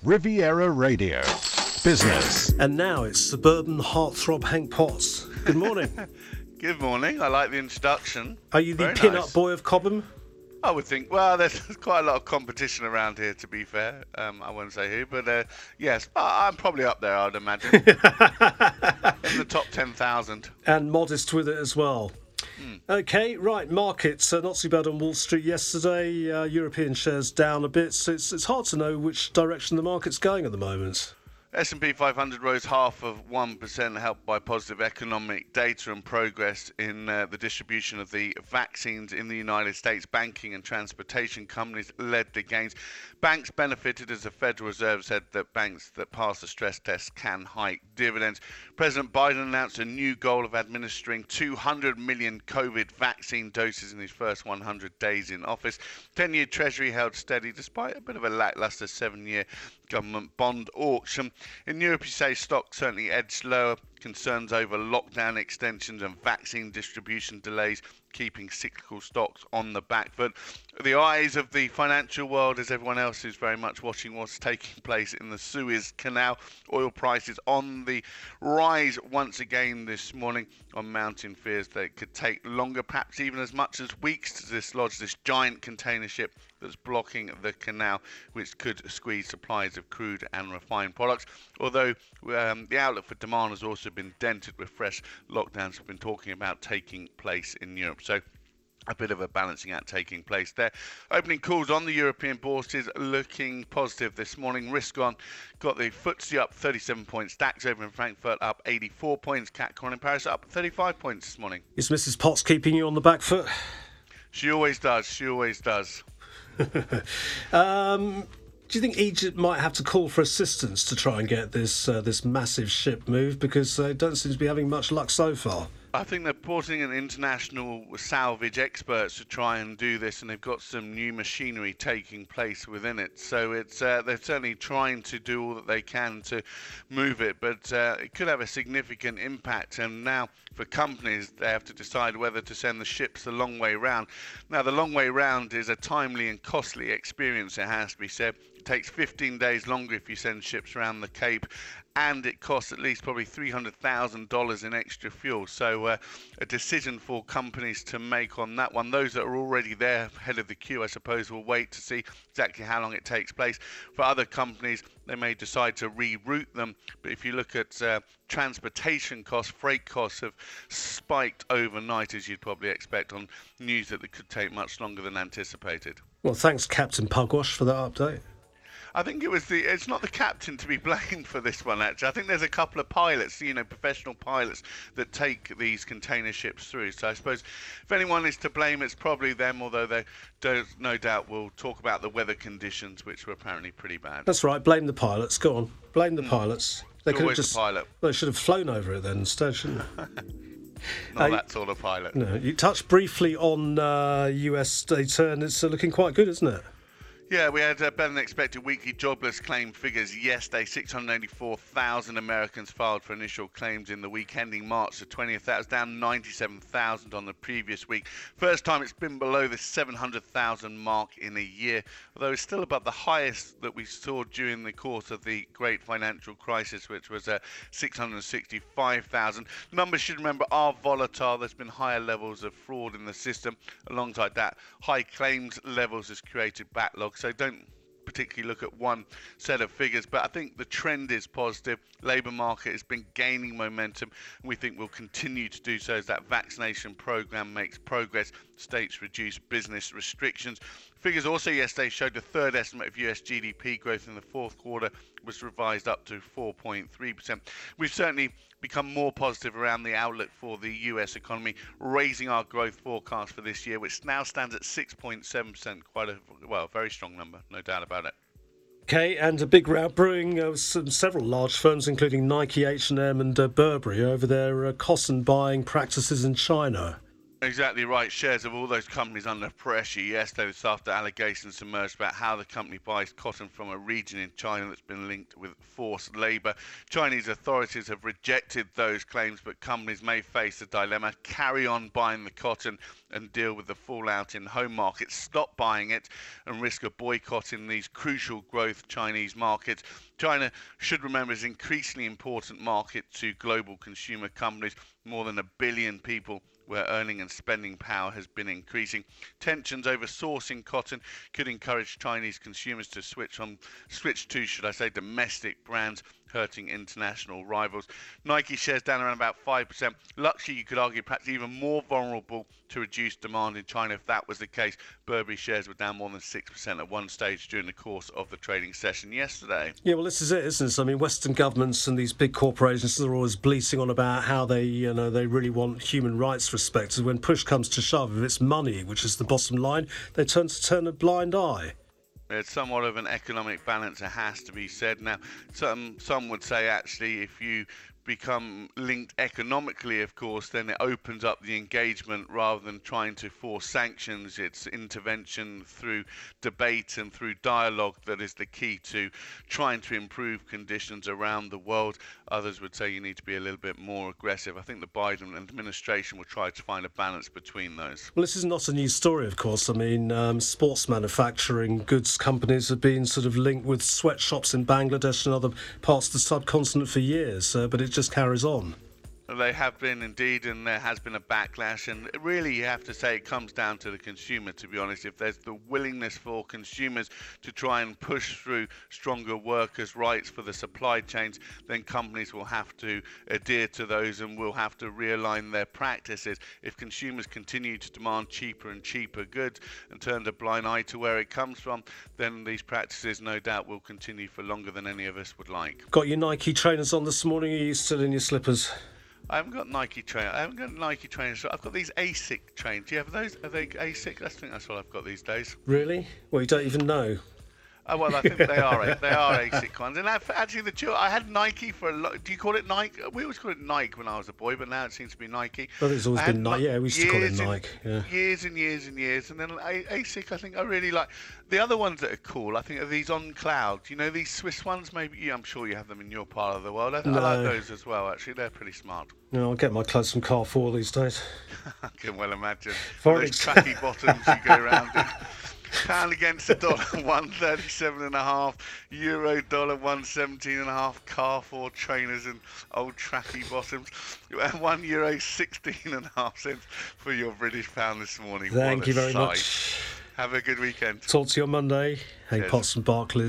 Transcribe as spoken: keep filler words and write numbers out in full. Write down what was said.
Riviera Radio. Business. And now it's suburban heartthrob Hank Potts. Good morning. Good morning. I like the introduction. Are you the Very pin-up nice. boy of Cobham? I would think, well, there's quite a lot of competition around here, to be fair. Um, I won't say who, but uh, yes, I'm probably up there, I'd imagine. In the top ten thousand. And modest with it as well. Mm. Okay, right, markets. Uh, not too bad on Wall Street yesterday. Uh, European shares down a bit, so it's, it's hard to know which direction the market's going at the moment. S and P five hundred rose half of one percent, helped by positive economic data and progress in uh, the distribution of the vaccines in the United States. Banking and transportation companies led the gains. Banks benefited as the Federal Reserve said that banks that pass the stress test can hike dividends. President Biden announced a new goal of administering two hundred million COVID vaccine doses in his first one hundred days in office. ten-year Treasury held steady despite a bit of a lackluster seven-year government bond auction. In Europe, you say stocks certainly edged lower. Concerns over lockdown extensions and vaccine distribution delays keeping cyclical stocks on the back foot. The eyes of the financial world, as everyone else is very much watching what's taking place in the Suez Canal. Oil prices on the rise once again this morning on mounting fears that it could take longer, perhaps even as much as weeks, to dislodge this giant container ship that's blocking the canal, which could squeeze supplies of crude and refined products. Although um, the outlook for demand has also been dented with fresh lockdowns we've been talking about taking place in Europe. So a bit of a balancing out taking place there. Opening calls on the European bourses looking positive this morning. Risk on, got the F T S E up thirty-seven points. DAX over in Frankfurt up eighty-four points. C A C in Paris up thirty-five points this morning. Is Missus Potts keeping you on the back foot? She always does. She always does. um, do you think Egypt might have to call for assistance to try and get this uh, this massive ship moved, because they don't seem to be having much luck so far? I think they're porting in international salvage experts to try and do this, and they've got some new machinery taking place within it. So it's uh, they're certainly trying to do all that they can to move it, but uh, it could have a significant impact. And now for companies, they have to decide whether to send the ships the long way round. Now, the long way round is a timely and costly experience, it has to be said. It takes fifteen days longer if you send ships around the Cape, and it costs at least probably three hundred thousand dollars in extra fuel. So uh, a decision for companies to make on that one. Those that are already there ahead of the queue, I suppose, will wait to see exactly how long it takes place. For other companies, they may decide to reroute them. But if you look at uh, transportation costs, freight costs have spiked overnight, as you'd probably expect, on news that it could take much longer than anticipated. Well, thanks, Captain Pugwash, for that update. I think it was the, it's not the captain to be blamed for this one, actually. I think there's a couple of pilots, you know, professional pilots that take these container ships through. So I suppose if anyone is to blame, it's probably them, although they do, no doubt will talk about the weather conditions, which were apparently pretty bad. That's right, blame the pilots. Go on, blame the mm. pilots. They could have just, the pilot. Well, they should have flown over it then instead, shouldn't they? Not uh, that sort of pilot. No, you touched briefly on uh, U S data, and it's uh, looking quite good, isn't it? Yeah, we had uh, better than expected weekly jobless claim figures yesterday. six hundred eighty-four thousand Americans filed for initial claims in the week ending March the twentieth. That was down ninety-seven thousand on the previous week. First time it's been below the seven hundred thousand mark in a year, although it's still above the highest that we saw during the course of the great financial crisis, which was uh, six hundred sixty-five thousand. Numbers, should remember, are volatile. There's been higher levels of fraud in the system. Alongside that, high claims levels has created backlogs. So don't particularly look at one set of figures, but I think the trend is positive. Labour market has been gaining momentum, and we think will continue to do so as that vaccination programme makes progress. States reduce business restrictions. Figures also yesterday showed the third estimate of U S G D P growth in the fourth quarter was revised up to four point three percent. We've certainly become more positive around the outlook for the U S economy, raising our growth forecast for this year, which now stands at six point seven percent. Quite a, well, very strong number, no doubt about it. Okay, and a big rout brewing. Uh, some, several large firms, including Nike, H and M and uh, Burberry, over their uh, cost and buying practices in China. Exactly right. Shares of all those companies under pressure yesterday, this after allegations emerged about how the company buys cotton from a region in China that's been linked with forced labour. Chinese authorities have rejected those claims, but companies may face a dilemma: carry on buying the cotton and deal with the fallout in home markets, stop buying it and risk a boycott in these crucial growth Chinese markets. China, should remember, is an increasingly important market to global consumer companies. More than a billion people where earning and spending power has been increasing. Tensions over sourcing cotton could encourage Chinese consumers to switch on, switch to, should I say, domestic brands, hurting international rivals. Nike shares down around about five percent. Luxury, you could argue, perhaps even more vulnerable to reduced demand in China if that was the case. Burberry shares were down more than six percent at one stage during the course of the trading session yesterday. Yeah, well, this is it, isn't it? I mean, Western governments and these big corporations are always bleating on about how they, you know, they really want human rights respected. When push comes to shove, if it's money, which is the bottom line, they turn to turn a blind eye. It's somewhat of an economic balance, it has to be said. Now, some some would say, actually, if you become linked economically, of course, then it opens up the engagement rather than trying to force sanctions. It's intervention through debate and through dialogue that is the key to trying to improve conditions around the world. Others would say you need to be a little bit more aggressive. I think the Biden administration will try to find a balance between those. Well, this is not a new story, of course. I mean, um, sports manufacturing goods companies have been sort of linked with sweatshops in Bangladesh and other parts of the subcontinent for years, uh, but it just carries on. They have been indeed, and there has been a backlash, and really you have to say it comes down to the consumer, to be honest. If there's the willingness for consumers to try and push through stronger workers' rights for the supply chains, then companies will have to adhere to those and will have to realign their practices. If consumers continue to demand cheaper and cheaper goods and turn a blind eye to where it comes from, then these practices no doubt will continue for longer than any of us would like. Got your Nike trainers on this morning, or are you still in your slippers? I haven't got Nike trainers. I haven't got Nike trainers. I've got these ASIC trainers. Do you have those? Are they ASIC? I think that's what I've got these days. Really? Well, you don't even know. Oh well, I think they are. They are ASIC ones. And actually, the two I had Nike for a lot. Do you call it Nike? We always called it Nike when I was a boy, but now it seems to be Nike. Well, it's always been Nike. Yeah, we used to call it Nike. Yeah. Years and years and years, and then ASIC. I think I really like. The other ones that are cool, I think, are these On Cloud. You know, these Swiss ones. Maybe yeah, I'm sure you have them in your part of the world. I, no. I like those as well. Actually, they're pretty smart. No, I'll get my clothes from Carrefour these days. I can well imagine. Foreign Those tracky bottoms you go around in. Pound against the dollar, one thirty-seven and a half. Euro dollar, one seventeen and a half. Carrefour trainers and old tracky bottoms. One euro, sixteen and a half cents for your British pound this morning. Thank what you a very sight. much. Have a good weekend. Talk to you on Monday. Hey, Cheers. Potts and Barclays.